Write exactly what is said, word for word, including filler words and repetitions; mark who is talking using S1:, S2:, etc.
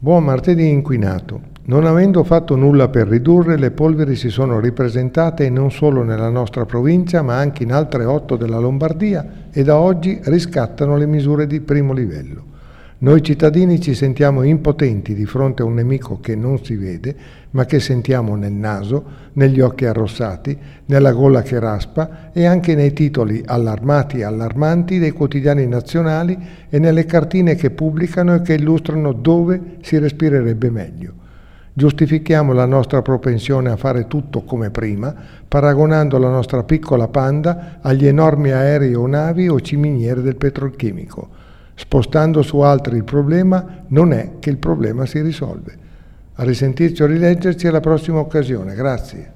S1: Buon martedì inquinato. Non avendo fatto nulla per ridurre, le polveri si sono ripresentate non solo nella nostra provincia, ma anche in altre otto della Lombardia e da oggi riscattano le misure di primo livello. Noi cittadini ci sentiamo impotenti di fronte a un nemico che non si vede, ma che sentiamo nel naso, negli occhi arrossati, nella gola che raspa e anche nei titoli allarmati e allarmanti dei quotidiani nazionali e nelle cartine che pubblicano e che illustrano dove si respirerebbe meglio. Giustifichiamo la nostra propensione a fare tutto come prima, paragonando la nostra piccola Panda agli enormi aerei o navi o ciminiere del petrolchimico. Spostando su altri il problema, non è che il problema si risolve. A risentirci o rileggerci alla prossima occasione. Grazie.